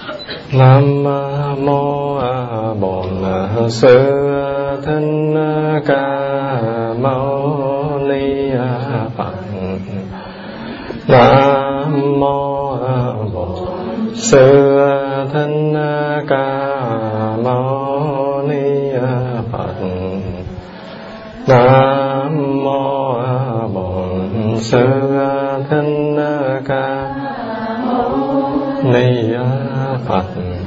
Nam mô Bổn Sư Thích Ca Mâu Ni Phật. Nam mô Bổn Sư Thích Ca Mâu Ni Phật. Nam mô Bổn Sư Thích Ca Ni Phật.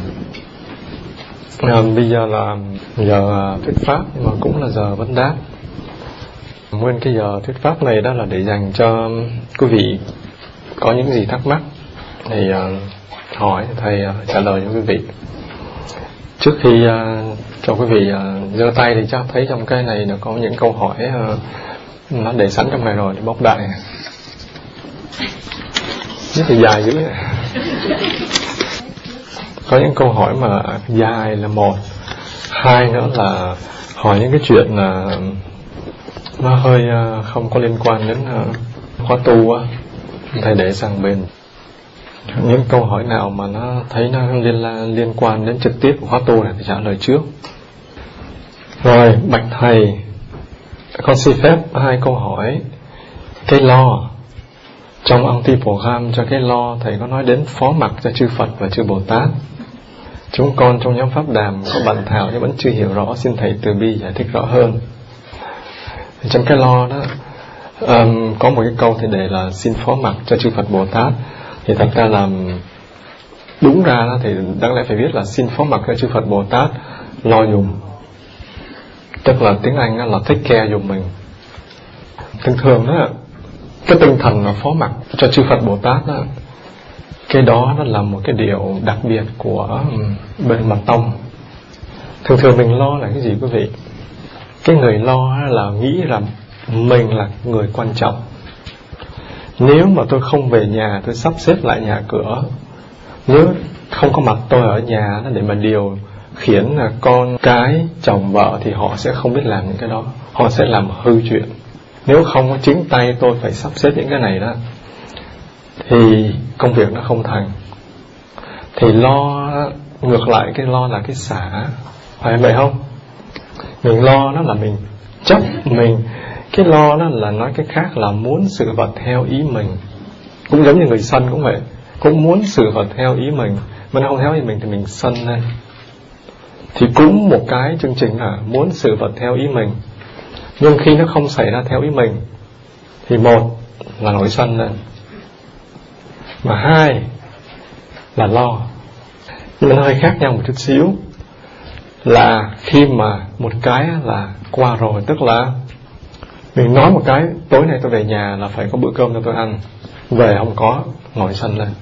Bây giờ là giờ thuyết pháp, nhưng mà cũng là giờ vấn đáp. Nguyên cái giờ thuyết pháp này đó là để dành cho quý vị có những gì thắc mắc thì hỏi thầy trả lời cho quý vị. Trước khi cho quý vị giơ tay thì chắc thấy trong cái này nó có những câu hỏi nó để sẵn trong này rồi để bóc đại. Rất là dài dữ này. Có những câu hỏi mà dài là một, hai nữa là hỏi những cái chuyện là nó hơi không có liên quan đến khóa tu á, thầy để sang bên. Những câu hỏi nào mà nó thấy nó liên quan đến trực tiếp của khóa tu này thì trả lời trước. Rồi, bạch thầy, con xin phép hai câu hỏi. Cái lo trong ông Ti Phổ Kham cho cái lo, thầy có nói đến phó mặc cho chư Phật và chư Bồ Tát. Chúng con trong nhóm Pháp Đàm có bàn thảo nhưng vẫn chưa hiểu rõ, xin thầy từ bi giải thích rõ hơn. Trong cái lo đó có một cái câu thì để là xin phó mặc cho chư Phật Bồ Tát, thì thật ra là đúng ra đó thì đáng lẽ phải viết là xin phó mặc cho chư Phật Bồ Tát lo dùm, tức là tiếng Anh là take care dùm mình. Thường thường đó, cái tinh thần là phó mặc cho chư Phật Bồ Tát đó, cái đó nó là một cái điều đặc biệt của bên mật tông. Thường thường mình lo là cái gì quý vị? Cái người lo là nghĩ rằng mình là người quan trọng. Nếu mà tôi không về nhà, tôi sắp xếp lại nhà cửa, nếu không có mặt tôi ở nhà để mà điều khiển con cái, chồng vợ, thì họ sẽ không biết làm những cái đó, họ sẽ làm hư chuyện. Nếu không có chính tay tôi phải sắp xếp những cái này đó thì công việc nó không thành. Thì lo, ngược lại cái lo là cái xả, phải vậy không? Mình lo đó là mình chấp mình. Cái lo đó là nói cái khác là muốn sự vật theo ý mình. Cũng giống như người sân cũng vậy, cũng muốn sự vật theo ý mình, mà nó không theo ý mình thì mình sân lên. Thì cũng một cái chương trình là muốn sự vật theo ý mình, nhưng khi nó không xảy ra theo ý mình thì một là nổi sân lên, mà hai là lo. Nhưng mà nó hơi khác nhau một chút xíu, là khi mà một cái là qua rồi, tức là mình nói một cái tối nay tôi về nhà là phải có bữa cơm cho tôi ăn, về không có, nổi sân lên.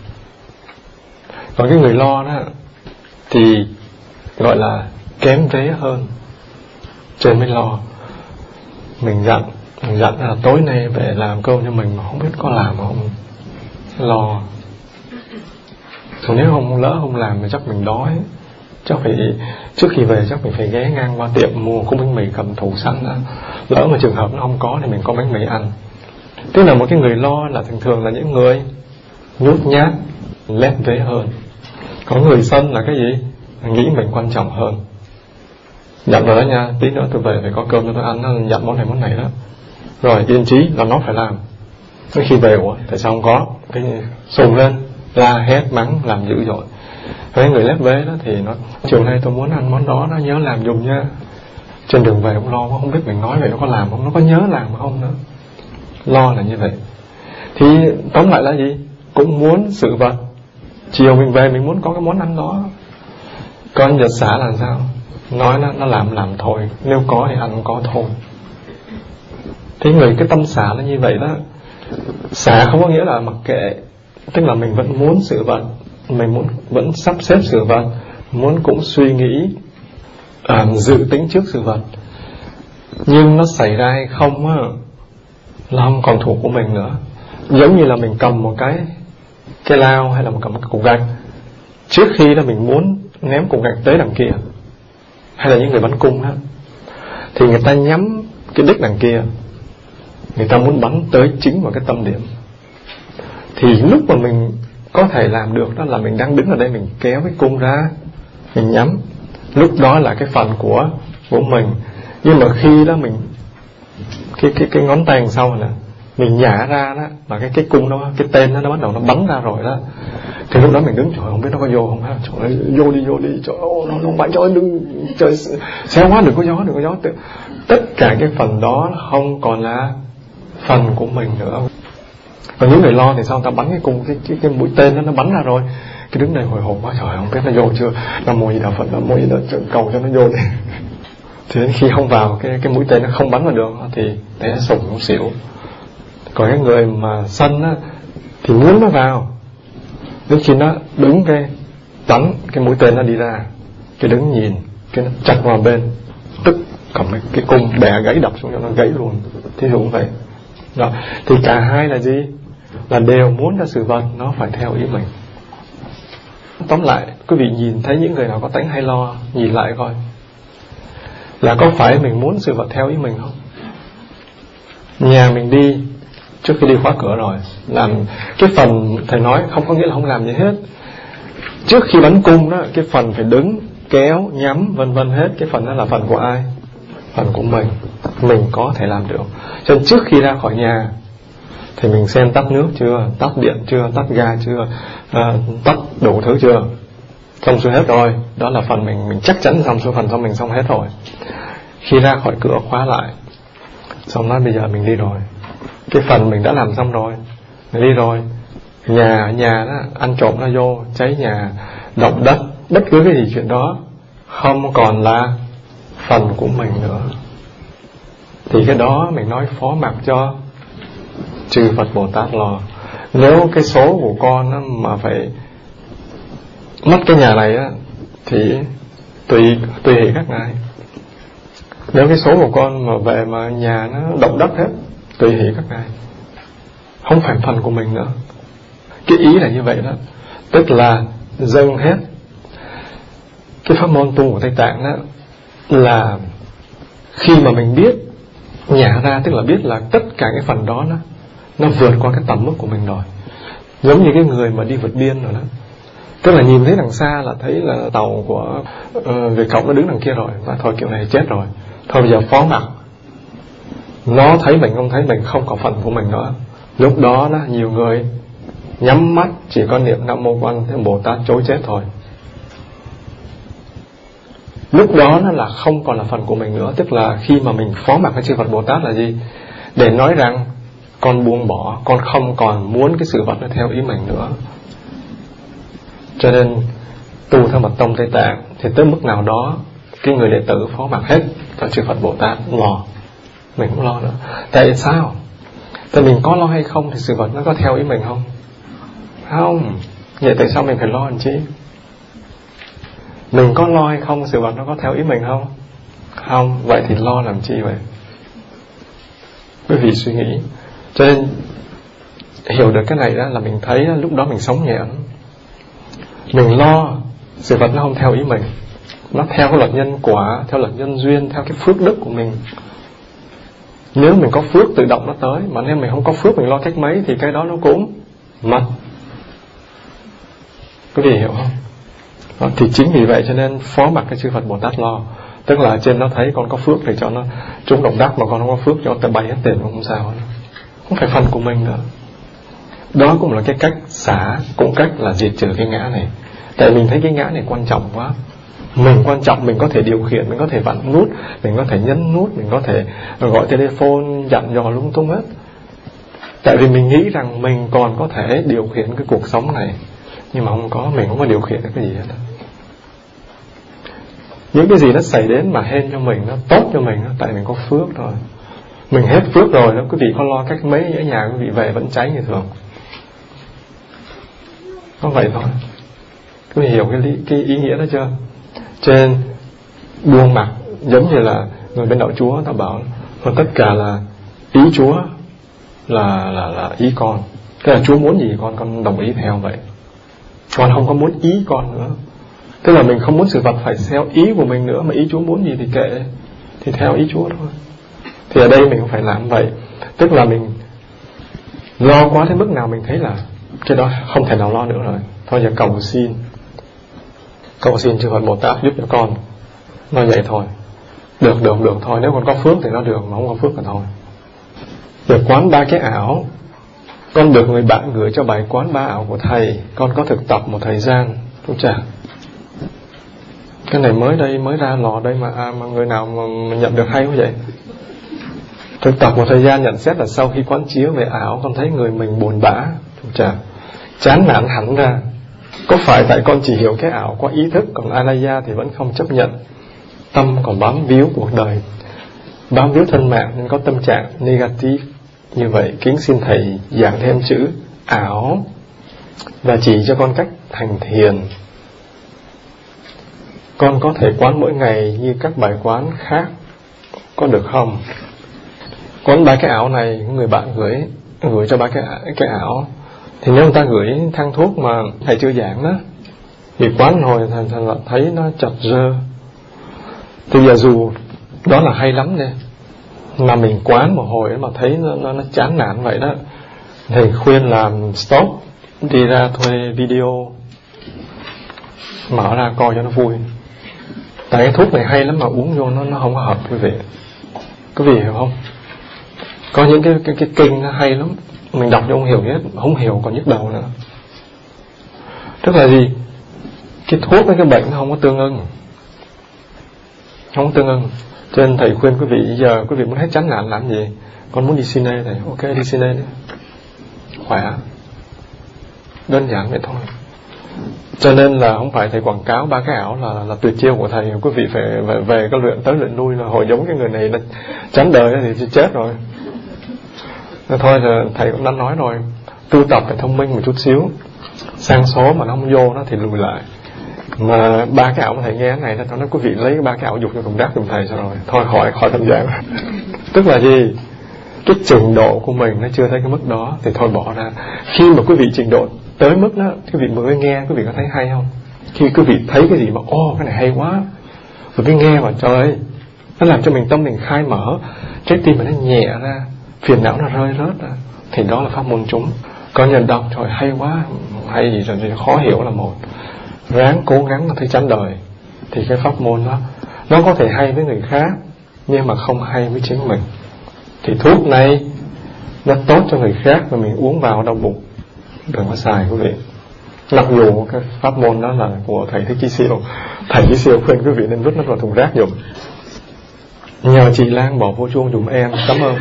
Còn cái người lo đó thì gọi là kém vế hơn, trên mới lo. Mình dặn là tối nay về làm cơm cho mình mà không biết có làm không, lo. Còn nếu lỡ không làm thì chắc mình đói, chắc phải trước khi về chắc mình phải ghé ngang qua tiệm mua củ bánh mì cầm thủ sẵn đó. Lỡ mà trường hợp nó không có thì mình có bánh mì ăn. Tức là một cái người lo là thường là những người nhút nhát, lép vế hơn. Còn người sân là cái gì? Nghĩ mình quan trọng hơn. Dặn rồi đó nha, tí nữa tôi về phải có cơm cho tôi ăn, nó dặn món này đó. Rồi yên chí là nó phải làm. Đến khi về, ủa tại sao không có? Cái sùng lên, la hét mắng, làm dữ dội. Với người lép vế đó thì nó chiều nay tôi muốn ăn món đó, nó nhớ làm dùm nha. Trên đường về cũng lo quá, không biết mình nói vậy nó có làm không, nó có nhớ làm không nữa. Lo là như vậy. Thì tóm lại là gì? Cũng muốn sự vật. Chiều mình về mình muốn có cái món ăn đó. Còn giờ xả là sao? Nói nó làm thôi, nếu có thì ăn không có thôi. Thế người cái tâm xả là như vậy đó. Xả không có nghĩa là mặc kệ, tức là mình vẫn muốn sự vật, mình vẫn sắp xếp sự vật, muốn cũng suy nghĩ, dự tính trước sự vật. Nhưng nó xảy ra hay không á, là không còn thuộc của mình nữa. Giống như là mình cầm một cái lao hay là mình cầm một cái cục gạch, trước khi là mình muốn ném cục gạch tới đằng kia, hay là những người bắn cung đó, thì người ta nhắm cái đích đằng kia, người ta muốn bắn tới chính vào cái tâm điểm. Thì lúc mà mình có thể làm được đó là mình đang đứng ở đây, mình kéo cái cung ra, mình nhắm, lúc đó là cái phần của mình. Nhưng mà khi đó mình cái ngón tay đằng sau nè, mình nhả ra đó, mà cái cung đó, cái tên đó, nó bắt đầu nó bắn ra rồi đó, thì lúc đó mình đứng, trời, không biết nó có vô không ha, trời ơi, vô đi, trời ơi, nó không phải, trời ơi, đừng, trời, xéo quá, đừng có gió. Tất cả cái phần đó không còn là phần của mình nữa. Còn những người lo thì sao, ta bắn cái cung, cái mũi tên đó nó bắn ra rồi, cái đứng đây hồi hộp quá, trời, không biết nó vô chưa, Nam Mô Di Đà Phật, Nam Mô Di Đà, cầu cho nó vô đi. Thì đến khi không vào, cái mũi tên nó không bắn vào được thì té sụp cũng xỉu. Còn cái người mà sân á thì muốn nó vào, đến khi nó đứng cái bắn cái mũi tên nó đi ra, cái đứng nhìn, cái nó chặt vào bên, tức cầm cái cung bẻ gãy đập xuống cho nó gãy luôn. Thí dụ cũng vậy đó. Thì cả hai là gì? Là đều muốn cho sự vật nó phải theo ý mình. Tóm lại, quý vị nhìn thấy những người nào có tánh hay lo, nhìn lại coi là có phải mình muốn sự vật theo ý mình không? Nhà mình đi, trước khi đi khóa cửa rồi, làm cái phần thầy nói không có nghĩa là không làm gì hết. Trước khi bắn cung đó, cái phần phải đứng, kéo, nhắm, vân vân hết, cái phần đó là phần của ai? Phần của mình. Mình có thể làm được. Cho nên trước khi ra khỏi nhà thì mình xem tắt nước chưa, tắt điện chưa, tắt ga chưa, tắt đủ thứ chưa, xong xuôi hết rồi. Đó là phần mình chắc chắn xong xuôi, phần xong mình xong hết rồi. Khi ra khỏi cửa khóa lại, xong nói bây giờ mình đi rồi, cái phần mình đã làm xong rồi, mình đi rồi. Nhà đó, ăn trộm nó vô, cháy nhà, động đất, bất cứ cái gì chuyện đó không còn là phần của mình nữa. Thì cái đó mình nói phó mặc cho chư Phật Bồ Tát lo. Nếu cái số của con á, mà phải mất cái nhà này á, thì tùy hỷ các ngài. Nếu cái số của con mà về mà nhà nó động đất hết, tùy hỷ các ngài, không phải phần của mình nữa. Cái ý là như vậy đó. Tức là dâng hết. Cái pháp môn tu của Tây Tạng đó là khi mà mình biết nhả ra, tức là biết là tất cả cái phần đó nó vượt qua cái tầm mức của mình rồi. Giống như cái người mà đi vượt biên rồi đó, tức là nhìn thấy đằng xa là thấy là tàu của Việt Cộng nó đứng đằng kia rồi, và thôi kiểu này chết rồi, thôi bây giờ phó mặc, nó thấy mình không thấy mình, không có phần của mình nữa. Lúc đó nhiều người nhắm mắt chỉ có niệm Nam Mô Quan Thế Bồ Tát chối chết thôi. Lúc đó là không còn là phần của mình nữa. Tức là khi mà mình phó mặc với chư Phật Bồ Tát là gì? Để nói rằng con buông bỏ, con không còn muốn cái sự vật nó theo ý mình nữa. Cho nên tu theo mật tông Tây Tạng thì tới mức nào đó cái người đệ tử phó mặc hết cho chư Phật Bồ Tát lo, mình cũng lo nữa. Tại sao? Tại mình có lo hay không thì sự vật nó có theo ý mình không? Không. Vậy tại sao mình phải lo làm chi? Mình có lo hay không, sự vật nó có theo ý mình không? Không. Vậy thì lo làm chi vậy? Quý vị suy nghĩ. Cho nên hiểu được cái này đó là mình thấy lúc đó mình sống nhẹ. Mình lo sự vật nó không theo ý mình, nó theo cái luật nhân quả, theo luật nhân duyên, theo cái phước đức của mình. Nếu mình có phước tự động nó tới, mà nếu mình không có phước mình lo cách mấy thì cái đó nó cũng mất. Quý vị hiểu không? Đó, thì chính vì vậy cho nên phó mặc cái chư Phật Bồ Tát lo. Tức là trên nó thấy con có phước thì cho nó trúng động đắc, mà con không có phước cho nó bay hết tiền cũng không sao nữa. Không phải phần của mình nữa. Đó cũng là cái cách xả, cũng cách là diệt trừ cái ngã này. Tại mình thấy cái ngã này quan trọng quá. Mình quan trọng, mình có thể điều khiển, mình có thể vặn nút, mình có thể nhấn nút, mình có thể gọi telephone, dặn dò lung tung hết. Tại vì mình nghĩ rằng mình còn có thể điều khiển cái cuộc sống này, nhưng mà không có, mình không có điều khiển được cái gì hết. Những cái gì nó xảy đến mà hên cho mình, nó tốt cho mình, tại mình có phước thôi. Mình hết phước rồi đó, quý vị có lo cách mấy ở nhà quý vị về vẫn cháy như thường. Có vậy thôi. Quý vị hiểu cái ý nghĩa đó chưa? Trên buông mặc, giống như là người bên đạo Chúa ta bảo tất cả là ý Chúa là ý con. Tức là Chúa muốn gì con đồng ý theo vậy. Con không có muốn ý con nữa. Tức là mình không muốn sự vật phải theo ý của mình nữa, mà ý Chúa muốn gì thì kệ, thì theo ý Chúa thôi. Thì ở đây mình không phải làm vậy. Tức là mình lo quá đến mức nào mình thấy là Cái đó không thể nào lo nữa rồi. Thôi giờ cầu xin chư Phật Bồ Tát giúp cho con. Nói vậy thôi. Được thôi. Nếu con có phước thì nó được, mà không có phước thì thôi. Được quán 3 cái ảo. Con được người bạn gửi cho bài quán 3 ảo của thầy. Con có thực tập một thời gian. Đúng chả? Cái này mới ra lò đây mà người nào mà nhận được hay quá vậy. Thực tập một thời gian nhận xét là sau khi quán chiếu về ảo, con thấy người mình buồn bã, chán nản hẳn ra. Có phải tại con chỉ hiểu cái ảo qua ý thức, còn Alaya thì vẫn không chấp nhận? Tâm còn bám víu cuộc đời, bám víu thân mạng, nên có tâm trạng negative như vậy. Kính xin thầy giảng thêm chữ ảo và chỉ cho con cách thành thiền. Con có thể quán mỗi ngày như các bài quán khác, có được không? Quán 3 cái ảo này, người bạn gửi cho 3 cái ảo. Thì nếu người ta gửi thang thuốc mà thầy chưa giảng đó, thì quán hồi thầy thấy nó chật rơ. Thì giờ dù đó là hay lắm nè, mà mình quán một hồi mà thấy nó chán nản vậy đó, thầy khuyên làm stop, đi ra thuê video, mở ra coi cho nó vui. Tại cái thuốc này hay lắm mà uống vô nó không có hợp quý vị. Quý vị hiểu không? Có những cái kinh nó hay lắm, mình đọc cho không hiểu hết, không hiểu còn nhức đầu nữa. Tức là gì? Cái thuốc với cái bệnh nó không có tương ưng. Cho nên thầy khuyên quý vị, giờ quý vị muốn hết chán nản làm gì? Con muốn đi cine thầy, ok đi cine đi, khỏe. Đơn giản vậy thôi. Cho nên là không phải thầy quảng cáo 3 cái ảo là tuyệt chiêu của thầy. Quý vị phải về cái luyện tới luyện lui, là hồi giống cái người này là chán đời thì chết rồi. Thôi là thầy cũng đã nói rồi, tu tập phải thông minh một chút xíu, sang số mà nó không vô nó thì lùi lại. Mà 3 cái ảo mà thầy nghe cái này là tôi nói quý vị lấy 3 cái ảo dục cho thùng rác giùm thầy, sao rồi thôi khỏi tham gia. Tức là gì? Cái trình độ của mình nó chưa thấy cái mức đó thì thôi bỏ ra. Khi mà quý vị trình độ tới mức đó, quý vị mới nghe, quý vị có thấy hay không? Khi quý vị thấy cái gì mà cái này hay quá, rồi cái nghe mà trời ơi, nó làm cho mình tâm mình khai mở, trái tim mình nó nhẹ ra, phiền não nó rơi rớt ra, thì đó là pháp môn chúng. Có nhân đọc trời hay quá, hay gì rồi khó hiểu là một, ráng cố gắng nó thấy chán đời, thì cái pháp môn đó nó có thể hay với người khác nhưng mà không hay với chính mình. Thì thuốc này nó tốt cho người khác mà mình uống vào đau bụng, đừng có xài quý vị. Mặc dù cái pháp môn đó là của thầy Thích Chí Siêu, thầy Chí Siêu khuyên quý vị nên vứt nó vào thùng rác giùm. Nhờ chị Lan bỏ vô chuông giùm em, cảm ơn.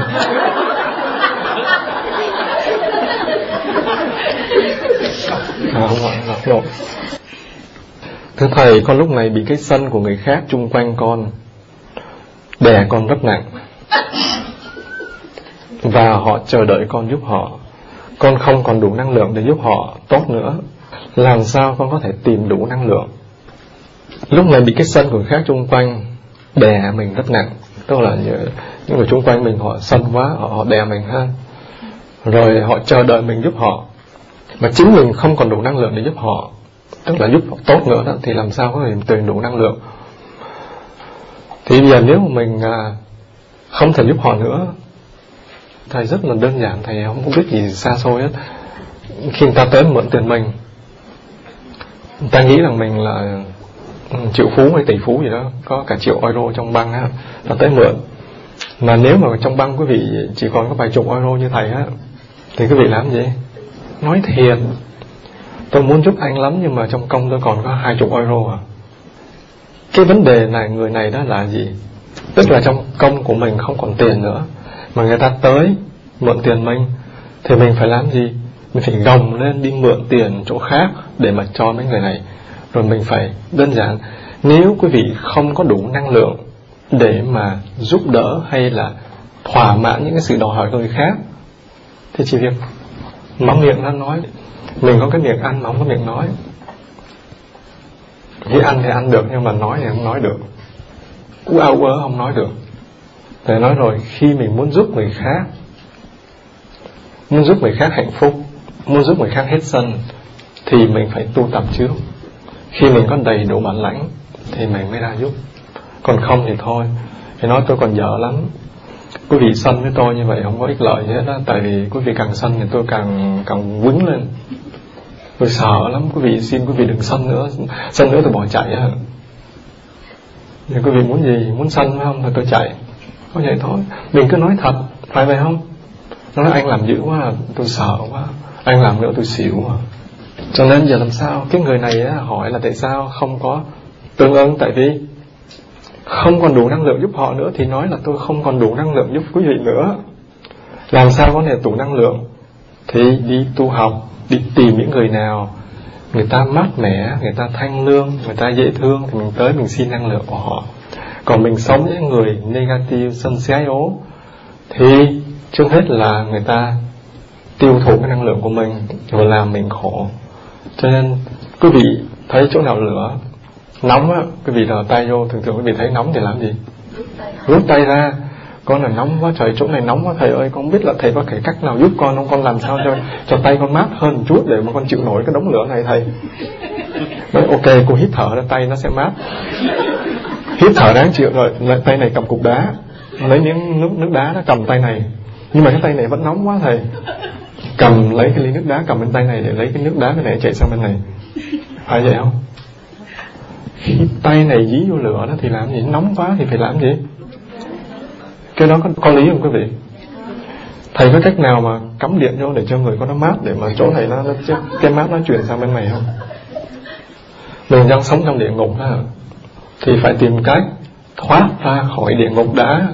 Không phải lộn. Thưa thầy, con lúc này bị cái sân của người khác chung quanh con đè con rất nặng, và họ chờ đợi con giúp họ. Con không còn đủ năng lượng để giúp họ tốt nữa. Làm sao con có thể tìm đủ năng lượng? Lúc này bị cái sân của người khác chung quanh đè mình rất nặng, tức là những người chung quanh mình họ sân quá, họ đè mình ha. Rồi họ chờ đợi mình giúp họ, mà chính mình không còn đủ năng lượng để giúp họ, tức là giúp họ tốt nữa đó, thì làm sao có thể tìm đủ năng lượng? Thì bây giờ nếu mà mình không thể giúp họ nữa, thầy rất là đơn giản, thầy không biết gì xa xôi hết. Khi người ta tới mượn tiền mình, người ta nghĩ rằng mình là triệu phú hay tỷ phú gì đó, có cả triệu euro trong băng á, ta tới mượn. Mà nếu mà trong băng quý vị chỉ còn có vài chục euro như thầy á, thì quý vị làm gì? Nói thiệt, tôi muốn giúp anh lắm nhưng mà trong công tôi còn có 20 euro à. Cái vấn đề này, người này đó là gì? Tức là trong công của mình không còn tiền nữa, mà người ta tới mượn tiền mình, thì mình phải làm gì? Mình phải gồng lên đi mượn tiền chỗ khác để mà cho mấy người này. Rồi mình phải đơn giản, nếu quý vị không có đủ năng lượng để mà giúp đỡ hay là thỏa mãn những cái sự đòi hỏi của người khác, thì chỉ việc mở miệng ra nói. Mình có cái miệng ăn mà không có miệng nói. Khi ăn thì ăn được, nhưng mà nói thì không nói được. Ú áo ớ không nói được. Thầy nói rồi, khi mình muốn giúp người khác, muốn giúp người khác hạnh phúc, muốn giúp người khác hết sân, thì mình phải tu tập trước. Khi mình có đầy đủ bản lãnh thì mình mới ra giúp. Còn không thì thôi. Thì nói tôi còn dở lắm, quý vị sân với tôi như vậy không có ích lợi gì hết đó. Tại vì quý vị càng sân thì tôi càng quýnh lên. Tôi sợ lắm quý vị, xin quý vị đừng sân nữa tôi bỏ chạy á. Nhưng quý vị muốn gì, muốn sân phải không, thì tôi chạy, có vậy thôi. Mình cứ nói thật, phải vậy không? Nó nói anh làm dữ quá, tôi sợ quá, anh làm nữa tôi xỉu mà. Cho nên giờ làm sao? Cái người này á, hỏi là tại sao không có tương ứng, tại vì không còn đủ năng lượng giúp họ nữa, thì nói là tôi không còn đủ năng lượng giúp quý vị nữa. Làm sao có thể đủ năng lượng? Thì đi tu học, đi tìm những người nào người ta mát mẻ, người ta thanh lương, người ta dễ thương, thì mình tới mình xin năng lượng của họ. Còn mình sống với người negative, sân si ái ố, thì trước hết là người ta tiêu thụ cái năng lượng của mình rồi làm mình khổ. Cho nên quý vị thấy chỗ nào lửa nóng á, quý vị đờ tay vô, thường quý vị thấy nóng thì làm gì? Rút tay ra. Con là nóng quá trời, chỗ này nóng quá thầy ơi, con biết là thầy có cái cách nào giúp con không? Con làm sao cho tay con mát hơn một chút để mà con chịu nổi cái đống lửa này thầy. Nói ok, cô hít thở ra tay nó sẽ mát. Hít thở đáng chịu rồi, tay này cầm cục đá, lấy miếng nước đá nó cầm tay này, nhưng mà cái tay này vẫn nóng quá thầy. Cầm lấy cái ly nước đá, cầm bên tay này để lấy cái nước đá bên này chạy sang bên này. Phải vậy không? Khi tay này dí vô lửa đó thì làm gì? Nóng quá thì phải làm gì? Cái đó có lý không quý vị? Thầy có cách nào mà cắm điện vô để cho người có nó mát, để mà chỗ này nó cái mát nó chuyển sang bên này không? Mình đang sống trong địa ngục đó, thì phải tìm cách thoát ra khỏi địa ngục đã,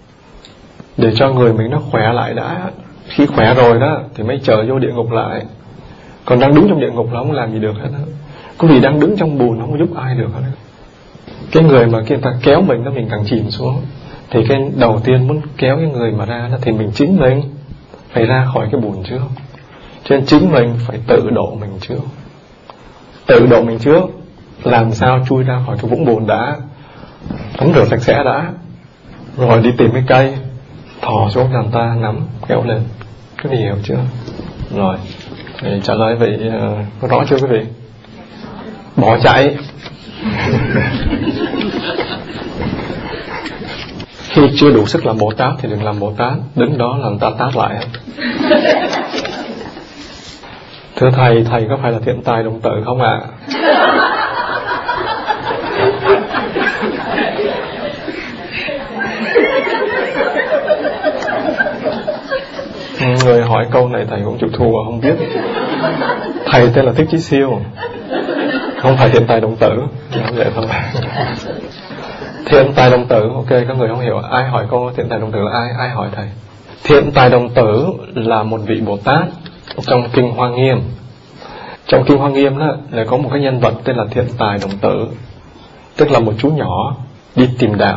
để cho người mình nó khỏe lại đã. Khi khỏe rồi đó thì mới trở vô địa ngục lại. Còn đang đứng trong địa ngục là không làm gì được hết đó. Quý vị đang đứng trong bùn không giúp ai được hết. Cái người mà người ta kéo mình đó, mình càng chìm xuống. Thì cái đầu tiên muốn kéo cái người mà ra đó, thì mình chính mình phải ra khỏi cái bùn trước. Cho nên chính mình phải tự độ mình trước. Tự độ mình trước, làm sao chui ra khỏi cái vũng bùn đã, tắm rửa sạch sẽ đã, rồi đi tìm cái cây, thò xuống làm ta nắm kéo lên. Quý vị hiểu chưa? Rồi thì trả lời vậy có rõ chưa quý vị? Bỏ chạy. Khi chưa đủ sức làm Bồ Tát thì đừng làm Bồ Tát, đứng đó làm ta tát lại. Thưa thầy, thầy có phải là thiện tài đồng tử không ạ? Người hỏi câu này thầy cũng chịu thua, không biết. Thầy tên là Thích Chí Siêu, không phải thiện tài đồng tử. Vậy thôi. Thiện tài đồng tử, ok, các người không hiểu. Ai hỏi câu thiện tài đồng tử là ai hỏi thầy? Thiện tài đồng tử là một vị Bồ Tát trong Kinh Hoa Nghiêm. Trong Kinh Hoa Nghiêm đó là có một cái nhân vật tên là thiện tài đồng tử, tức là một chú nhỏ đi tìm đạo.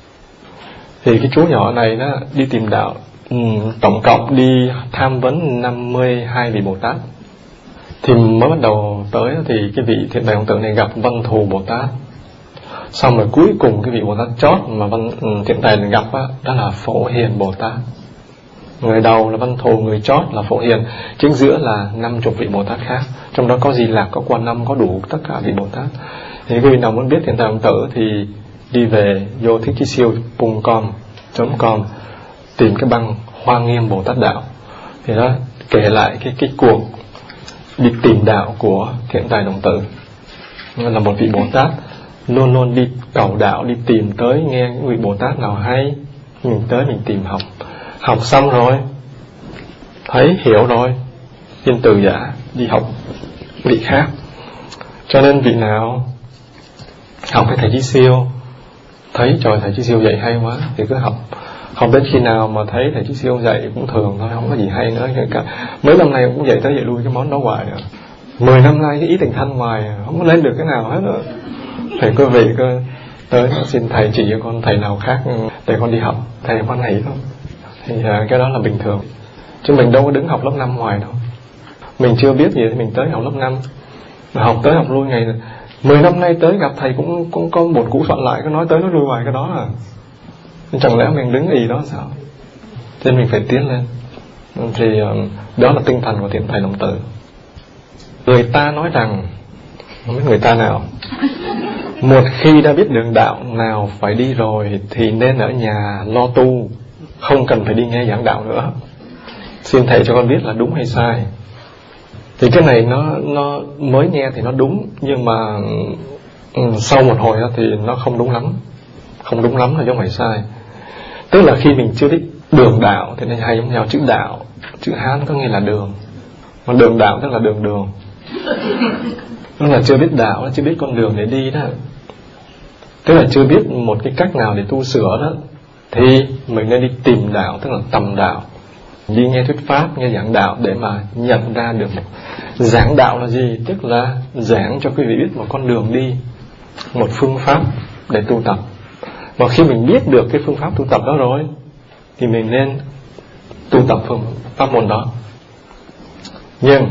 Thì cái chú nhỏ này đó đi tìm đạo, tổng cộng đi tham vấn 52 vị Bồ Tát. Thì mới bắt đầu tới thì cái vị thiện tài đồng tử này gặp Văn Thù Bồ Tát. Xong rồi cuối cùng cái vị Bồ Tát chót mà thiện tài này gặp đó là Phổ Hiền Bồ Tát. Người đầu là Văn Thù, người chót là Phổ Hiền, chính giữa là 50 vị Bồ Tát khác. Trong đó có Di Lạc, có Quan Âm, có đủ tất cả vị Bồ Tát. Thì quý vị nào muốn biết thiện tài đồng tử thì đi về vô thíchchisiêu.com tìm cái băng Hoa Nghiêm Bồ Tát Đạo. Thì đó kể lại cái cuộc đi tìm đạo của thiện tài đồng tử. Là một vị Bồ Tát luôn luôn đi cầu đạo, đi tìm tới nghe những vị Bồ Tát nào hay, mình tới mình tìm học. Học xong rồi, thấy hiểu rồi, xin từ giả đi học vị khác. Cho nên vị nào học với thầy Chí Siêu, thấy trời thầy Chí Siêu dạy hay quá thì cứ học. Học đến khi nào mà thấy thầy Chí Siêu dạy cũng thường thôi, không có gì hay nữa. Mấy năm nay cũng dạy tới dạy lui cái món đó hoài rồi. 10 năm nay cái ý tình thanh hoài, không có lên được cái nào hết rồi. Thầy cứ về cơ tới xin thầy chỉ cho con thầy nào khác để con đi học, thầy con này thôi. Thì cái đó là bình thường. Chứ mình đâu có đứng học lớp 5 hoài đâu. Mình chưa biết gì thì mình tới học lớp 5. Mà học tới học lui ngày 10 năm nay tới gặp thầy cũng có một củ soạn lại, có nói tới nói lui hoài cái đó à. Chẳng lẽ mình đứng ý đó sao? Cho nên mình phải tiến lên. Thì đó là tinh thần của thiện tài đồng tử. Người ta nói rằng, không biết người ta nào, một khi đã biết đường đạo nào phải đi rồi thì nên ở nhà lo tu, không cần phải đi nghe giảng đạo nữa. Xin thầy cho con biết là đúng hay sai. Thì cái này nó mới nghe thì nó đúng, nhưng mà sau một hồi thì nó không đúng lắm. Không đúng lắm là giống phải sai. Tức là khi mình chưa biết đường đạo thì nó hay giống nhau. Chữ đạo, chữ Hán có nghĩa là đường, mà đường đạo tức là đường. Nó là chưa biết đạo, chưa biết con đường để đi đó. Tức là chưa biết một cái cách nào để tu sửa đó, thì mình nên đi tìm đạo, tức là tầm đạo, đi nghe thuyết pháp, nghe giảng đạo để mà nhận ra được. Giảng đạo là gì? Tức là giảng cho quý vị biết một con đường đi, một phương pháp để tu tập. Và khi mình biết được cái phương pháp tu tập đó rồi thì mình nên tu tập phương pháp môn đó. Nhưng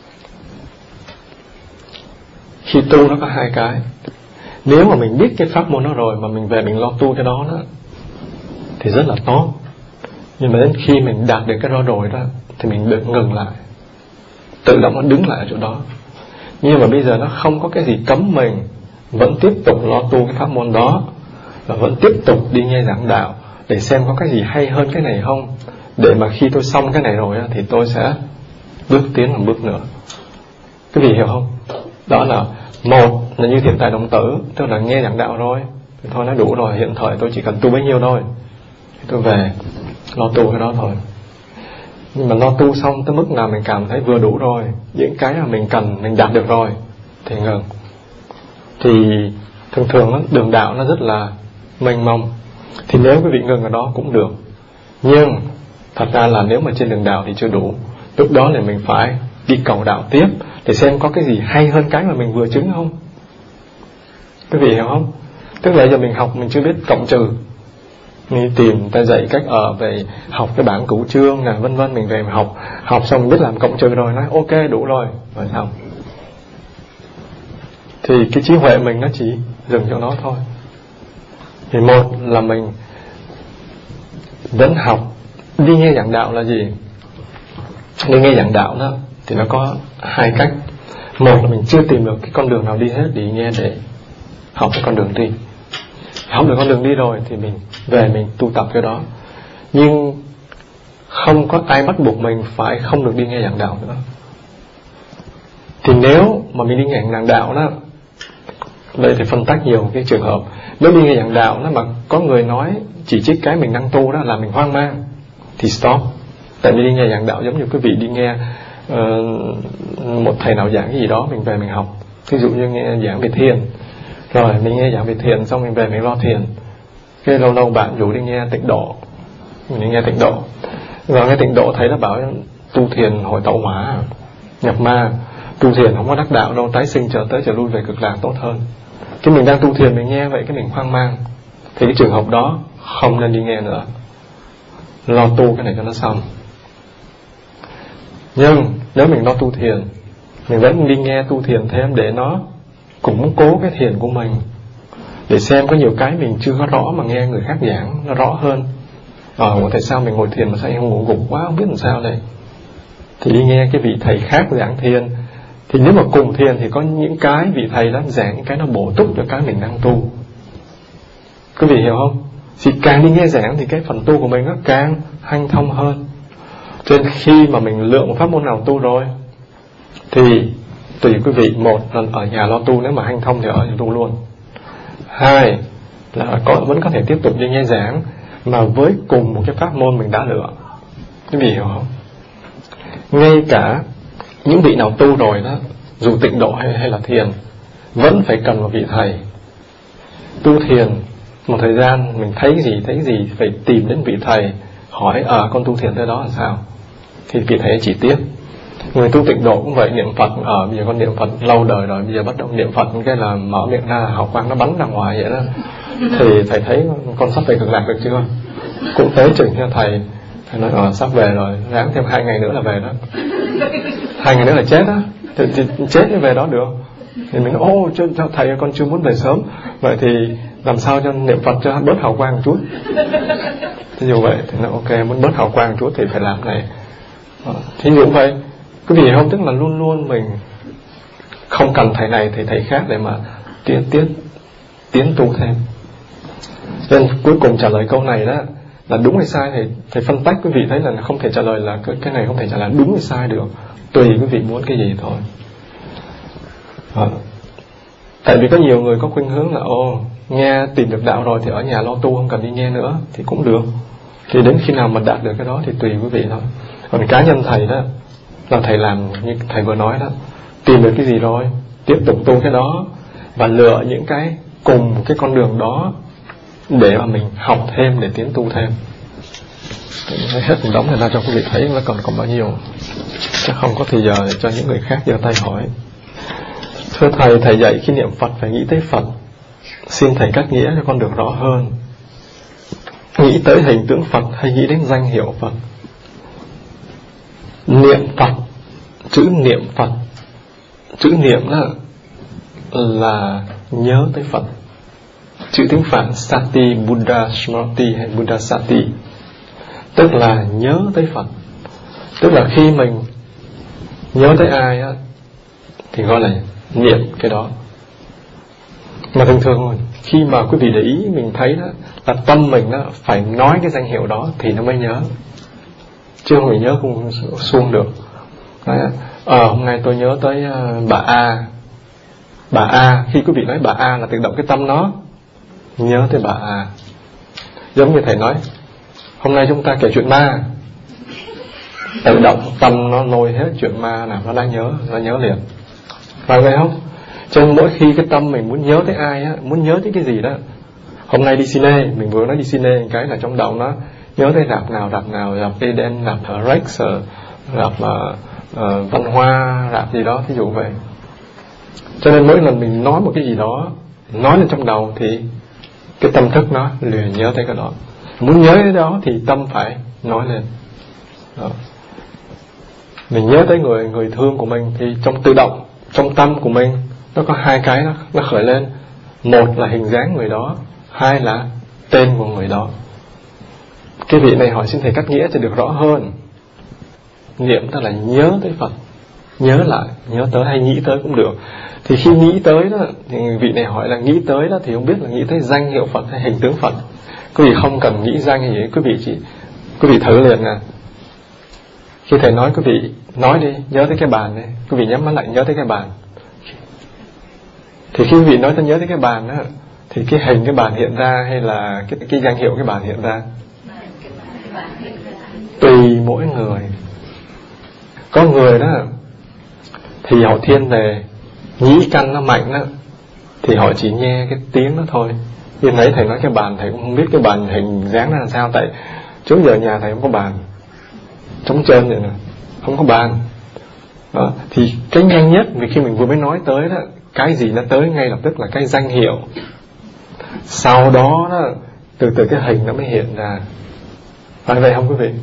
khi tu nó có hai cái. Nếu mà mình biết cái pháp môn đó rồi mà mình về mình lo tu cái đó thì rất là tốt. Nhưng mà đến khi mình đạt được cái đó rồi đó thì mình được ngừng lại, tự động nó đứng lại ở chỗ đó. Nhưng mà bây giờ nó không có cái gì cấm mình vẫn tiếp tục lo tu cái pháp môn đó, và vẫn tiếp tục đi nghe giảng đạo để xem có cái gì hay hơn cái này không, để mà khi tôi xong cái này rồi thì tôi sẽ bước tiến một bước nữa. Quý vị hiểu không? Đó là một là như Thiện Tài Đồng Tử, tức là nghe giảng đạo rồi thì thôi, nó đủ rồi, hiện thời tôi chỉ cần tu bấy nhiêu thôi, tôi về lo tu cái đó thôi. Nhưng mà lo tu xong tới mức nào mình cảm thấy vừa đủ rồi, những cái mà mình cần mình đạt được rồi thì ngừng. Thì thường đường đạo nó rất là mênh mông, thì nếu quý vị ngừng ở đó cũng được. Nhưng thật ra là nếu mà trên đường đạo thì chưa đủ. Lúc đó là mình phải đi cầu đạo tiếp để xem có cái gì hay hơn cái mà mình vừa chứng không. Quý vị hiểu không? Tức là giờ mình học mình chưa biết cộng trừ, mình tìm ta dạy cách về học cái bảng cửu chương nè, vân vân, mình về mình học xong mình biết làm cộng trừ rồi, nói ok đủ rồi xong. Thì cái trí huệ mình nó chỉ dừng chỗ đó thôi. Thì một là mình vẫn học. Đi nghe giảng đạo là gì? Đi nghe giảng đạo đó thì nó có hai cách. Một là mình chưa tìm được cái con đường nào đi hết, đi nghe để học cái con đường đi. Học được con đường đi rồi thì mình về mình tu tập cái đó. Nhưng không có ai bắt buộc mình phải không được đi nghe giảng đạo nữa. Thì nếu mà mình đi nghe giảng đạo đó, đây thì phân tách nhiều cái trường hợp. Nếu đi nghe giảng đạo đó mà có người nói chỉ trích cái mình đang tu đó là mình hoang mang thì stop. Tại vì đi nghe giảng đạo giống như quý vị đi nghe một thầy nào giảng cái gì đó, mình về mình học. Ví dụ như nghe giảng về thiền, rồi mình nghe giảng về thiền xong mình về mình lo thiền. Cái lâu lâu bạn rủ đi nghe tịnh độ, mình đi nghe tịnh độ, rồi nghe tịnh độ thấy nó bảo tu thiền hội tẩu hỏa, nhập ma, tu thiền không có đắc đạo đâu, tái sinh trở tới trở lui về cực lạc tốt hơn. Cái mình đang tu thiền mình nghe vậy cái mình hoang mang, thì cái trường hợp đó không nên đi nghe nữa, lo tu cái này cho nó xong. Nhưng nếu mình lo tu thiền, mình vẫn đi nghe tu thiền thêm để nó củng cố cái thiền của mình, để xem có nhiều cái mình chưa có rõ mà nghe người khác giảng nó rõ hơn. Tại sao mình ngồi thiền mà sao em ngủ gục quá không biết làm sao đây, thì đi nghe cái vị thầy khác giảng thiền. Thì nếu mà cùng thiền thì có những cái vị thầy đó giảng những cái nó bổ túc cho cái mình đang tu. Quý vị hiểu không? Thì càng đi nghe giảng thì cái phần tu của mình nó càng hanh thông hơn. Cho nên khi mà mình lựa một pháp môn nào tu rồi thì tùy quý vị, một là ở nhà lo tu, nếu mà hanh thông thì ở nhà tu luôn. Hai là vẫn có thể tiếp tục đi nghe giảng mà với cùng một cái pháp môn mình đã lựa. Quý vị hiểu không? Ngay cả những vị nào tu rồi đó, dù tịnh độ hay là thiền, vẫn phải cần một vị thầy. Tu thiền một thời gian mình thấy cái gì phải tìm đến vị thầy, hỏi con tu thiền tới đó là sao, thì vị thầy chỉ tiếp. Người tu tịnh độ cũng vậy, niệm Phật, bây giờ con niệm Phật lâu đời rồi, bây giờ bắt đầu niệm Phật cái là mở miệng ra là hào quang nó bắn ra ngoài vậy đó. Thì thầy thấy con sắp về cực lạc được chưa? Cũng tới chừng theo thầy nói sắp về rồi, ráng thêm 2 ngày nữa là về đó. 2 ngày nữa là chết á, thì chết mới về đó được. Thì mình nói thầy con chưa muốn về sớm, vậy thì làm sao cho niệm Phật cho bớt hào quang một chút. Thí dụ vậy thì nó ok, muốn bớt hào quang một chút thì phải làm này. Thí dụ vậy, quý vị không, tức là luôn luôn mình không cần thầy này thì thầy khác để mà tiến tu thêm. Nên cuối cùng trả lời câu này đó, là đúng hay sai thì phân tách, quý vị thấy là không thể trả lời là cái này không thể trả lời đúng hay sai được, tùy quý vị muốn cái gì thôi. Tại vì có nhiều người có khuynh hướng là nghe tìm được đạo rồi thì ở nhà lo tu, không cần đi nghe nữa, thì cũng được. Thì đến khi nào mà đạt được cái đó thì tùy quý vị thôi. Còn cá nhân thầy đó là thầy làm như thầy vừa nói đó, tìm được cái gì rồi tiếp tục tu cái đó, và lựa những cái cùng cái con đường đó để mà mình học thêm, để tiến tu thêm. Hết một đống này ra cho quý vị thấy nó còn bao nhiêu, chắc không có thời giờ để cho những người khác giơ tay hỏi. Thưa thầy, thầy dạy khi niệm Phật phải nghĩ tới Phật, xin thầy cắt nghĩa cho con được rõ hơn. Nghĩ tới hình tướng Phật hay nghĩ đến danh hiệu Phật? Niệm Phật, chữ niệm Phật, chữ niệm đó là nhớ tới Phật. Chữ tiếng Phạn Sati, Buddha Smriti hay Buddha Sati, tức là nhớ tới Phật. Tức là khi mình nhớ tới ai á, thì gọi là niệm cái đó. Mà thường thường khi mà quý vị để ý, mình thấy đó là tâm mình đó phải nói cái danh hiệu đó thì nó mới nhớ, chứ không phải nhớ không suông được. Hôm nay tôi nhớ tới bà A. Bà A, khi quý vị nói bà A là tự động cái tâm nó nhớ tới bà A. Giống như thầy nói hôm nay chúng ta kể chuyện ma, tự động tâm nó lôi hết chuyện ma nào nó đang nhớ, nó nhớ liền. Phải vậy không? Cho nên mỗi khi cái tâm mình muốn nhớ tới ai á, muốn nhớ tới cái gì đó, hôm nay đi cine, mình vừa nói đi cine cái là trong đầu nó nhớ tới rạp nào, rạp Eden, rạp Rex, rạp Văn Hoa, rạp gì đó, thí dụ vậy. Cho nên mỗi lần mình nói một cái gì đó, nói lên trong đầu thì cái tâm thức nó liền nhớ tới cái đó. Muốn nhớ cái đó thì tâm phải nói lên đó. Mình nhớ tới người thương của mình thì trong tự động, trong tâm của mình nó có hai cái nó khởi lên. Một là hình dáng người đó, hai là tên của người đó. Cái vị này hỏi xin thầy cắt nghĩa cho được rõ hơn. Niệm tức là nhớ tới Phật, nhớ lại, nhớ tới hay nghĩ tới cũng được. Thì khi nghĩ tới đó, thì vị này hỏi là nghĩ tới đó thì không biết là nghĩ tới danh hiệu Phật hay hình tướng Phật. Quý vị không cần nghĩ danh hay gì, quý vị thử liền nè. Khi thầy nói, quý vị nói đi, nhớ tới cái bàn này, quý vị nhắm mắt lại nhớ tới cái bàn. Thì khi quý vị nói tới nhớ tới cái bàn đó, thì cái hình cái bàn hiện ra hay là cái danh hiệu cái bàn hiện ra? Tùy mỗi người. Có người đó thì họ thiên về nhĩ căn nó mạnh đó, thì họ chỉ nghe cái tiếng đó thôi. Như nãy thầy nói cái bàn, thầy cũng không biết cái bàn hình dáng nó là sao. Tại trước giờ nhà thầy không có bàn, trống trơn vậy nè, không có bàn đó. Thì cái nhanh nhất vì khi mình vừa mới nói tới đó, cái gì nó tới ngay lập tức là cái danh hiệu. Sau đó từ cái hình nó mới hiện ra. Phải vậy không quý vị?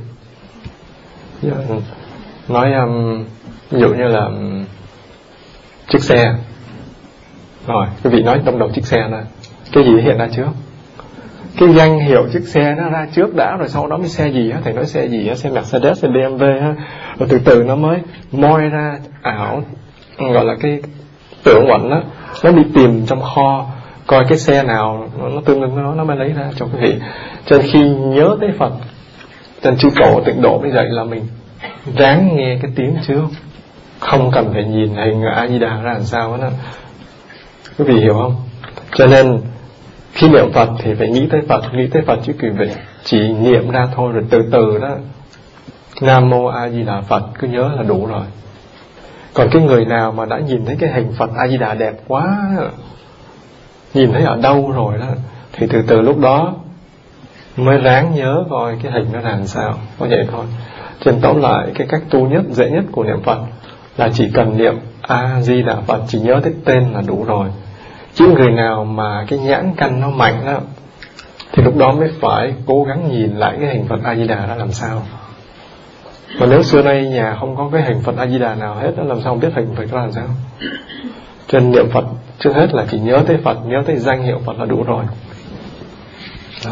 Nói ví dụ như là chiếc xe. Rồi quý vị nói trong đầu chiếc xe này, cái gì hiện ra trước? Cái danh hiệu chiếc xe nó ra trước đã, rồi sau đó mới xe gì á. Thầy nói xe gì á, xe Mercedes, xe BMW ha. Rồi từ từ nó mới moi ra ảo, gọi là cái tưởng uẩn đó. Nó đi tìm trong kho coi cái xe nào nó tương ứng nó mới lấy ra cho quý vị. Cho nên khi nhớ tới Phật, trên chư Tổ Tịnh Độ mới dạy là mình ráng nghe cái tiếng trước, không cần phải nhìn hình A Di Đà ra làm sao đó. Quý vị hiểu không? Cho nên khi niệm Phật thì phải nghĩ tới Phật chứ quý vị chỉ niệm ra thôi, rồi từ từ đó Nam Mô A Di Đà Phật cứ nhớ là đủ rồi. Còn cái người nào mà đã nhìn thấy cái hình Phật A Di Đà đẹp quá, nhìn thấy ở đâu rồi đó, thì từ từ lúc đó mới ráng nhớ coi cái hình nó làm sao. Có vậy thôi. Trên tóm lại cái cách tu nhất, dễ nhất của niệm Phật là chỉ cần niệm A Di Đà Phật, chỉ nhớ tới tên là đủ rồi. Chứ người nào mà cái nhãn căn nó mạnh đó, thì lúc đó mới phải cố gắng nhìn lại cái hình Phật A Di Đà đó làm sao. Mà nếu xưa nay nhà không có cái hình Phật A Di Đà nào hết đó, làm sao biết hình Phật đó làm sao? Cho nên niệm Phật trước hết là chỉ nhớ tới Phật, nhớ tới danh hiệu Phật là đủ rồi đó.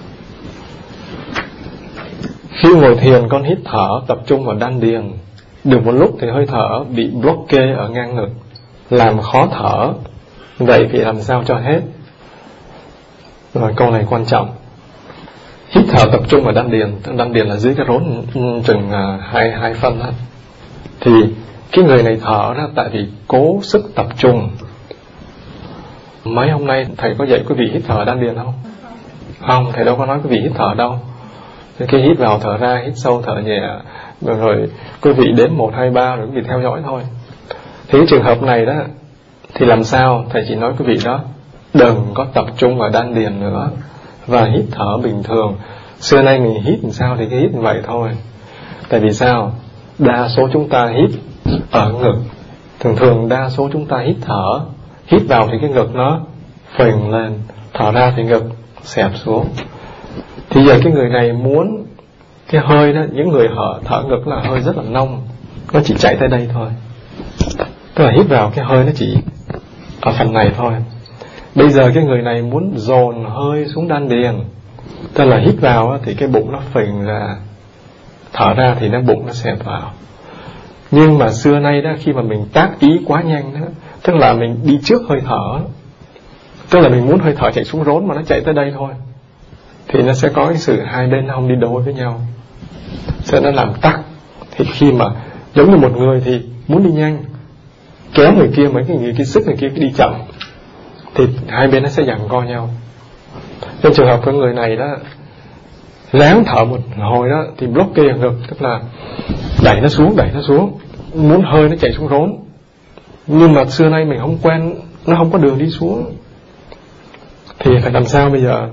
Khi ngồi thiền con hít thở tập trung vào đan điền. Được một lúc thì hơi thở bị blockade ở ngang ngực, làm khó thở. Vậy thì làm sao cho hết? Rồi câu này quan trọng. hít thở tập trung vào đan điền. Đan điền là dưới cái rốn chừng hai phân đó. Thì cái người này thở đó, tại vì cố sức tập trung. Mấy hôm nay thầy có dạy quý vị hít thở đan điền không? Không, thầy đâu có nói quý vị hít thở đâu. Cái hít vào thở ra, hít sâu thở nhẹ, rồi quý vị đếm 1, 2, 3 rồi quý vị theo dõi thôi. Thì cái trường hợp này đó thì làm sao? Thầy chỉ nói quý vị đó, đừng có tập trung vào đan điền nữa, và hít thở bình thường. Xưa nay mình hít làm sao thì cứ hít như vậy thôi. Tại vì sao? Đa số chúng ta hít ở ngực. Thường đa số chúng ta hít thở, hít vào thì cái ngực nó phình lên, thở ra thì ngực xẹp xuống. Thì giờ cái người này muốn cái hơi đó, những người thở ngực là hơi rất là nông, nó chỉ chạy tới đây thôi. Tức là hít vào cái hơi nó chỉ ở phần này thôi. Bây giờ cái người này muốn dồn hơi xuống đan điền, tức là hít vào thì cái bụng nó phình ra, thở ra thì nó bụng nó xẹp vào. Nhưng mà xưa nay đó, khi mà mình tác ý quá nhanh đó, tức là mình đi trước hơi thở, tức là mình muốn hơi thở chạy xuống rốn mà nó chạy tới đây thôi, thì nó sẽ có cái sự hai bên nó không đi đôi với nhau, sẽ nó làm tắc. Thì khi mà giống như một người thì muốn đi nhanh, kéo người kia, mấy cái người kia sức người kia đi chậm, thì hai bên nó sẽ giằng co nhau. Trong trường hợp của người này đó, láng thở một hồi đó thì block kia ngực, tức là đẩy nó xuống, muốn hơi nó chạy xuống rốn. Nhưng mà xưa nay mình không quen, nó không có đường đi xuống, thì phải làm sao bây giờ?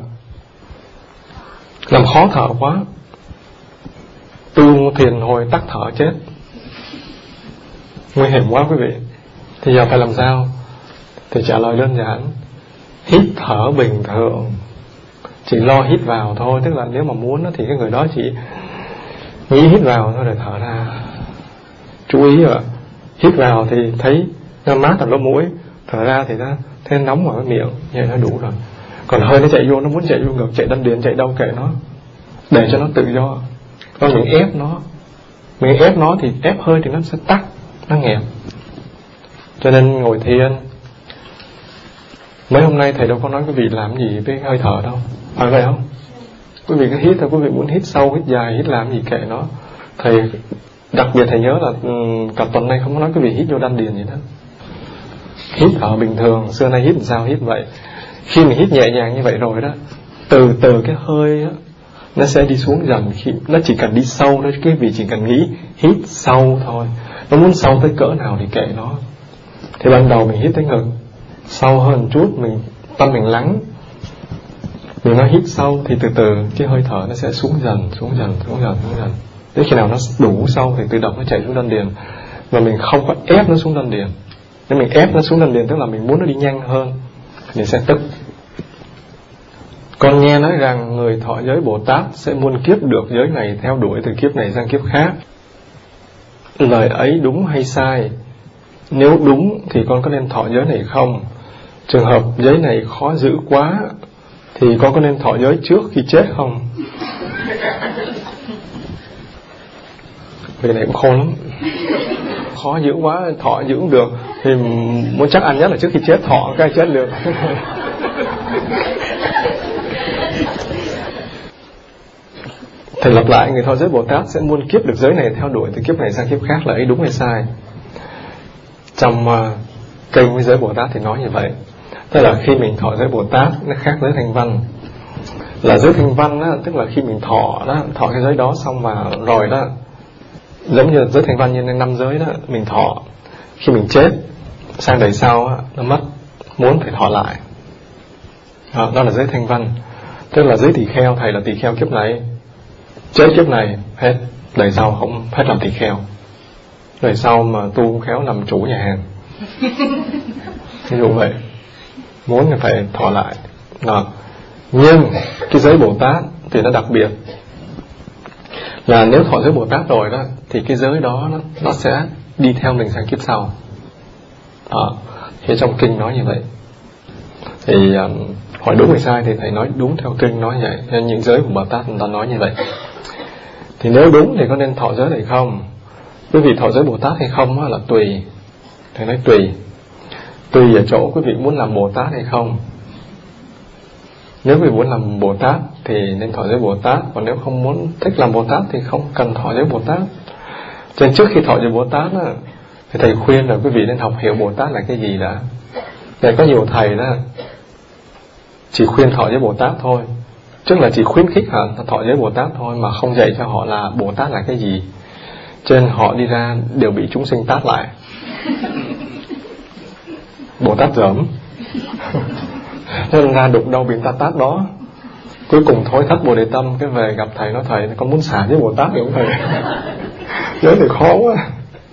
Làm khó thở quá, tu thiền hồi tắc thở chết, nguy hiểm quá quý vị. Thì giờ phải làm sao? Thì trả lời đơn giản, hít thở bình thường, chỉ lo hít vào thôi. Tức là nếu mà muốn thì cái người đó chỉ nghĩ hít vào thôi rồi thở ra. Chú ý rồi, hít vào thì thấy nó mát ở lỗ mũi, thở ra thì nó thấy nóng ở cái miệng, vậy nó đủ rồi. Còn hơi nó chạy vô, nó muốn chạy vô ngực, chạy đan điền, chạy đâu kệ nó, để cho nó tự do. Còn mình ép nó thì ép hơi thì nó sẽ tắc, nó nghẹt. Cho nên ngồi thiền, mấy hôm nay thầy đâu có nói quý vị làm gì với hơi thở đâu, phải vậy không? Quý vị cứ hít thôi, quý vị muốn hít sâu, hít dài, hít làm gì kệ nó. Thầy đặc biệt thầy nhớ là cả tuần nay không có nói quý vị hít vô đan điền gì đó. Hít thở bình thường, xưa nay hít làm sao hít vậy. Khi mình hít nhẹ nhàng như vậy rồi đó, từ từ cái hơi đó, nó sẽ đi xuống dần. Khi nó chỉ cần đi sâu thôi, cái vị chỉ cần nghĩ hít sâu thôi. Nó muốn sâu tới cỡ nào thì kệ nó. Thì ban đầu mình hít tới ngực, sâu hơn chút, tâm mình lắng, mình nói hít sâu thì từ từ cái hơi thở nó sẽ xuống dần. Đến khi nào nó đủ sâu thì tự động nó chạy xuống đan điền, mà mình không có ép nó xuống đan điền. Nếu mình ép nó xuống đan điền tức là mình muốn nó đi nhanh hơn, mình sẽ tức. Con nghe nói rằng người thọ giới Bồ Tát sẽ muôn kiếp được giới này, theo đuổi từ kiếp này sang kiếp khác. Lời ấy đúng hay sai? Nếu đúng thì con có nên thọ giới này không? Trường hợp giới này khó giữ quá thì con có nên thọ giới trước khi chết không? Việc này cũng khôn lắm. Khó giữ quá, thọ giữ cũng được, thì muốn chắc ăn nhất là trước khi chết thọ cái chết được. Thầy lặp lại, người thọ giới Bồ Tát sẽ muôn kiếp được giới này, theo đuổi từ kiếp này sang kiếp khác, là ấy đúng hay sai? Trong kênh với giới Bồ Tát thì nói như vậy. Tức là khi mình thọ giới Bồ Tát nó khác giới Thanh Văn. Là giới Thanh Văn á, tức là khi mình thọ cái giới đó xong mà rồi đó, giống như giới Thanh Văn như 5 giới đó, mình thọ, khi mình chết sang đời sau á, nó mất, muốn phải thọ lại. Đó là giới Thanh Văn. Tức là giới tỳ kheo, thầy là tỳ kheo kiếp này, chết kiếp này hết, đời sau không hết làm tỳ kheo, đời sau mà tu khéo làm chủ nhà hàng. Ví dụ vậy, muốn thì phải thọ lại. Nhưng cái giới Bồ Tát thì nó đặc biệt, là nếu thọ giới Bồ Tát rồi đó thì cái giới đó nó sẽ đi theo mình sang kiếp sau. Thì trong kinh nói như vậy. Thì hỏi đúng hay sai thì thầy nói đúng theo kinh nói vậy. Nên những giới của Bồ Tát người ta nói như vậy. Thì nếu đúng thì có nên thọ giới này không? Quý vị thọ giới Bồ Tát hay không là tùy. Thầy nói tùy. Tùy ở chỗ quý vị muốn làm Bồ Tát hay không. Nếu quý vị muốn làm Bồ Tát thì nên thọ giới Bồ Tát, còn nếu không muốn thích làm Bồ Tát thì không cần thọ giới Bồ Tát. Cho nên trước khi thọ giới Bồ Tát á, thì thầy khuyên là quý vị nên học hiểu Bồ Tát là cái gì đã. Để có nhiều thầy đó chỉ khuyên thọ giới Bồ Tát thôi, tức là chỉ khuyến khích họ thọ giới Bồ Tát thôi, mà không dạy cho họ là Bồ Tát là cái gì. Cho nên họ đi ra đều bị chúng sinh tát lại. Bồ Tát dởm. Nên ra đụng đâu bị người ta tát đó. Cuối cùng thối thất Bồ Đề Tâm, cái về gặp thầy nói thầy con muốn xả với Bồ Tát được không thầy? Giới thì khó quá.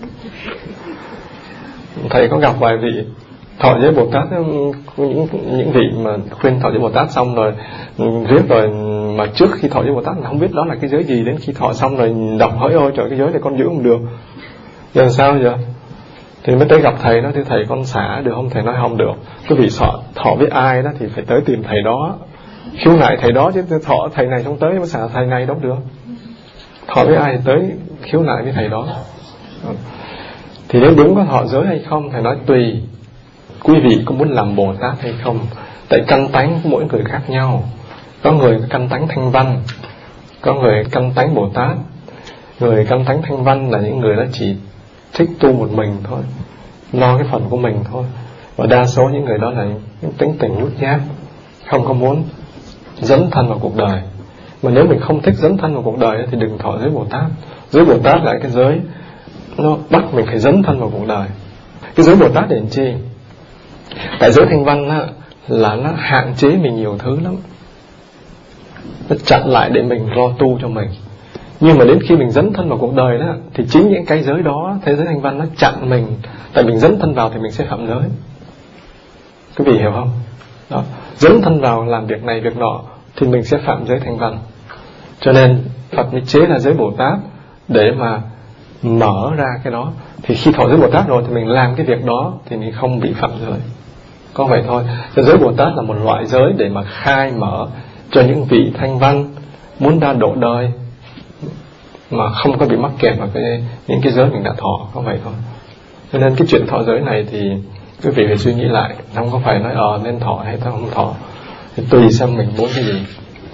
Thầy có gặp vài vị thọ giới Bồ Tát, những vị mà khuyên thọ giới Bồ Tát xong rồi riết rồi, mà trước khi thọ giới Bồ Tát không biết đó là cái giới gì, đến khi thọ xong rồi đọc hỏi ôi trời cái giới này con giữ không được, giờ sao giờ? Thì mới tới gặp thầy đó, thì thầy con xả được không? Thầy nói không được. Quý vị thọ với ai đó thì phải tới tìm thầy đó, khiếu nại thầy đó, chứ thọ thầy này không tới mới xả thầy này đâu được. Thọ với ai thì tới khiếu nại với thầy đó. Thì nếu đúng có thọ giới hay không, thầy nói tùy quý vị có muốn làm Bồ Tát hay không. Tại căn tánh của mỗi người khác nhau. Có người căn tánh thanh văn, có người căn tánh Bồ Tát. Người căn tánh thanh văn là những người đó chỉ thích tu một mình thôi, lo cái phần của mình thôi. Và đa số những người đó là những tính tình nhút nhát, không có muốn dấn thân vào cuộc đời. Mà nếu mình không thích dấn thân vào cuộc đời thì đừng thọ giới Bồ Tát. Giới Bồ Tát là cái giới nó bắt mình phải dấn thân vào cuộc đời. Cái giới Bồ Tát để làm chi? Tại giới thanh văn á, là nó hạn chế mình nhiều thứ lắm, nó chặn lại để mình lo tu cho mình. Nhưng mà đến khi mình dấn thân vào cuộc đời đó, thì chính những cái giới đó, thế giới thanh văn nó chặn mình. Tại mình dấn thân vào thì mình sẽ phạm giới. Quý vị hiểu không? Đó. Dấn thân vào làm việc này việc nọ thì mình sẽ phạm giới thanh văn. Cho nên Phật mới chế là giới Bồ Tát để mà mở ra cái đó. Thì khi thọ giới Bồ Tát rồi thì mình làm cái việc đó thì mình không bị phạm giới. Có vậy thôi. Cho giới Bồ Tát là một loại giới để mà khai mở cho những vị thanh văn muốn ra độ đời mà không có bị mắc kẹt vào những cái giới mình đã thọ. Có vậy thôi. Cho nên cái chuyện thọ giới này thì quý vị phải suy nghĩ lại, không có phải nói nên thọ hay không thọ, thì tùy xem mình muốn cái gì.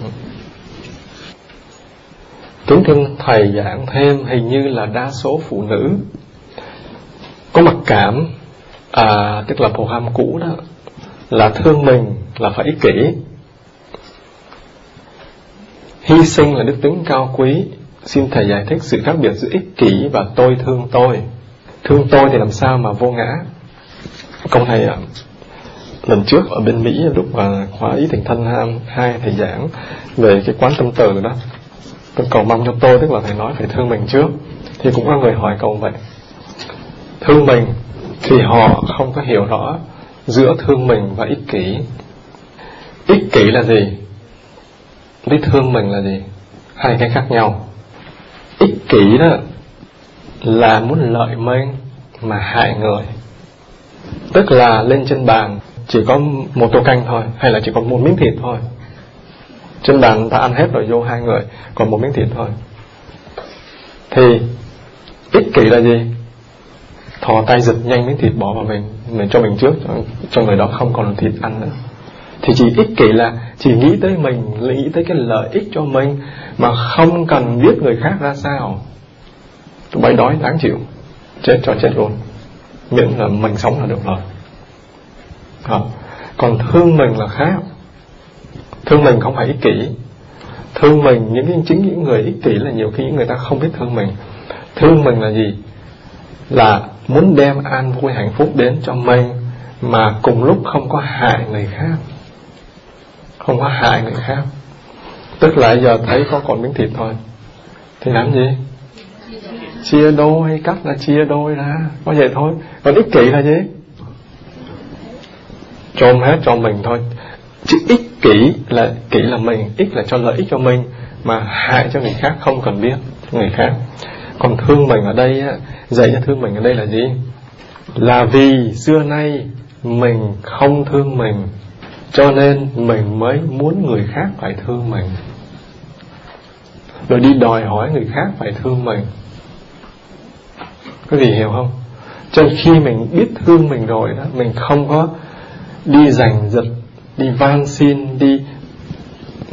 Kính thưa thầy giảng thêm, hình như là đa số phụ nữ có mặc cảm, tức là phù ham cũ đó, là thương mình là phải ích kỷ, hy sinh là đức tính cao quý. Xin thầy giải thích sự khác biệt giữa ích kỷ và tôi thương tôi. Thương tôi thì làm sao mà vô ngã? Công thầy lần trước ở bên Mỹ, lúc mà khóa Ý Thành Thân 2 thầy giảng về cái quán tâm từ đó, tôi cầu mong cho tôi, tức là thầy nói phải thương mình trước. Thì cũng có người hỏi cầu vậy. Thương mình thì họ không có hiểu rõ giữa thương mình và ích kỷ. Ích kỷ là gì? Với thương mình là gì? Hai cái khác nhau. Ích kỷ đó là muốn lợi mình mà hại người. Tức là lên trên bàn chỉ có một tô canh thôi, hay là chỉ có một miếng thịt thôi. Trên bàn người ta ăn hết rồi, vô hai người còn một miếng thịt thôi. Thì ích kỷ là gì? Thò tay giật nhanh miếng thịt bỏ vào mình cho mình trước, cho người đó không còn thịt ăn nữa. Thì chỉ ích kỷ là chỉ nghĩ tới mình, nghĩ tới cái lợi ích cho mình, mà không cần biết người khác ra sao. Tụi bay đói đáng chịu, chết cho chết luôn, miễn là mình sống là được rồi. Còn thương mình là khác. Thương mình không phải ích kỷ. Thương mình, chính những người ích kỷ là nhiều khi những người ta không biết thương mình. Thương mình là gì? Là muốn đem an vui hạnh phúc đến cho mình, mà cùng lúc không có hại người khác. Không có hại người khác. Tức là giờ thấy có còn miếng thịt thôi thì làm gì? Chia đôi, cắt là chia đôi ra, có vậy thôi. Còn ích kỷ là gì? Chôm hết cho mình thôi. Chứ ích kỷ là mình, ích là cho lợi ích cho mình, mà hại cho người khác không cần biết người khác. Còn thương mình ở đây á, dạy cho thương mình ở đây là gì? Là vì xưa nay mình không thương mình, cho nên mình mới muốn người khác phải thương mình, rồi đi đòi hỏi người khác phải thương mình. Có gì hiểu không? Cho nên khi mình biết thương mình rồi đó, mình không có đi giành giật, đi van xin, đi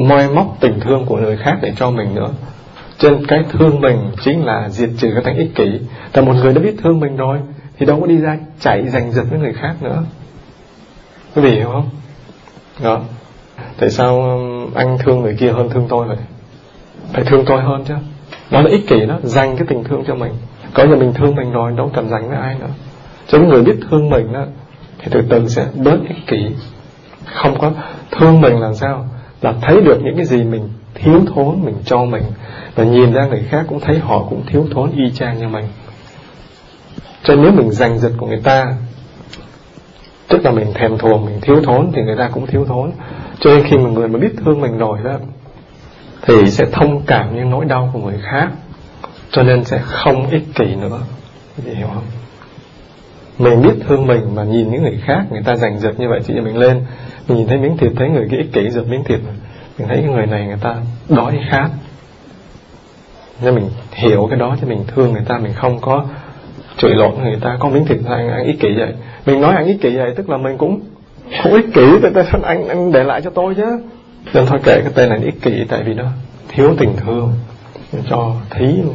moi móc tình thương của người khác để cho mình nữa. Cho nên cái thương mình chính là diệt trừ cái tánh ích kỷ. Tại một người đã biết thương mình rồi thì đâu có đi ra chạy giành giật với người khác nữa. Quý vị hiểu không? Đó. Tại sao anh thương người kia hơn thương tôi vậy? Phải thương tôi hơn chứ. Đó là ích kỷ đó, dành cái tình thương cho mình. Có giờ mình thương mình rồi đâu cần dành với ai nữa. Cho nên người biết thương mình đó thì từ từ sẽ bớt ích kỷ. Không có thương mình là sao? Là thấy được những cái gì mình thiếu thốn mình cho mình, và nhìn ra người khác cũng thấy họ cũng thiếu thốn y chang như mình. Cho nên nếu mình giành giật của người ta, tức là mình thèm thuồng, mình thiếu thốn, thì người ta cũng thiếu thốn. Cho nên khi mà người mà biết thương mình rồi đó thì sẽ thông cảm những nỗi đau của người khác, cho nên sẽ không ích kỷ nữa. Quý vị hiểu không? Mình biết thương mình mà nhìn những người khác người ta giành giật như vậy thì mình lên, mình nhìn thấy miếng thịt, thấy người kia ích kỷ giật miếng thịt, mình thấy cái người này người ta đói khát, nên mình hiểu cái đó chứ mình thương người ta, mình không có chửi lộn người ta. Có miếng thịt anh ích kỷ vậy, mình nói anh ích kỷ vậy tức là mình cũng ích kỷ, tại anh để lại cho tôi chứ. Nên thôi kệ cái tên này ích kỷ, tại vì nó thiếu tình thương, cho thí luôn.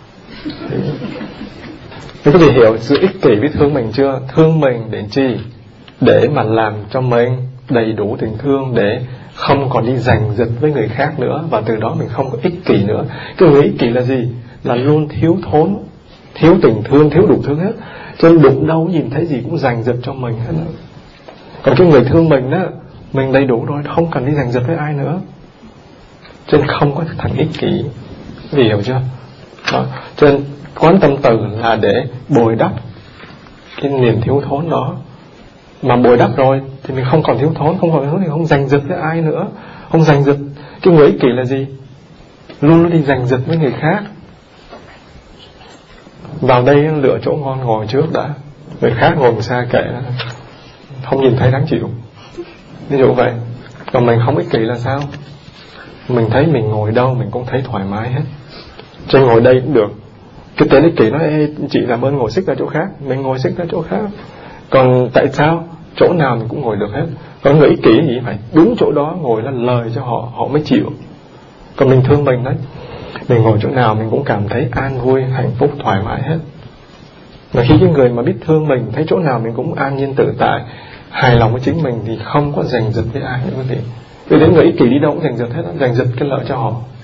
Quý vị hiểu sự ích kỷ biết thương mình chưa? Thương mình để chi? Để mà làm cho mình đầy đủ tình thương, để không còn đi giành giật với người khác nữa, và từ đó mình không có ích kỷ nữa. Cái người ích kỷ là gì? Là luôn thiếu thốn, thiếu tình thương, thiếu đủ thứ hết. Cho nên đụng đâu nhìn thấy gì cũng giành giật cho mình hết. Còn cái người thương mình đó, mình đầy đủ rồi, không cần đi giành giật với ai nữa. Cho nên không có thành ích kỷ. Vì hiểu chưa? Đó. Cho nên quán tâm từ là để bồi đắp cái niềm thiếu thốn đó. Mà bồi đắp rồi thì mình không còn thiếu thốn, không còn thiếu thốn thì không giành giật với ai nữa. Không giành giật. Cái người ích kỷ là gì? Luôn luôn đi giành giật với người khác. Vào đây lựa chỗ ngon ngồi trước đã, người khác ngồi xa kệ đó, không nhìn thấy đáng chịu. Ví dụ vậy. Còn mình không ích kỷ là sao? Mình thấy mình ngồi đâu mình cũng thấy thoải mái hết. Cho ngồi đây cũng được. Cái tên ích kỷ nói ê, chị làm ơn ngồi xích ra chỗ khác, mình ngồi xích ra chỗ khác. Còn tại sao? Chỗ nào mình cũng ngồi được hết. Còn người ích kỷ gì phải đúng chỗ đó ngồi là lời cho họ, họ mới chịu. Còn mình thương mình đấy, mình ngồi chỗ nào mình cũng cảm thấy an vui, hạnh phúc, thoải mái hết. Mà khi cái người mà biết thương mình, thấy chỗ nào mình cũng an nhiên tự tại, hài lòng với chính mình, thì không có giành giật với ai nữa quý vị. Vì đến người ích kỷ đi đâu cũng giành giật hết, giành giật cái lợi cho họ.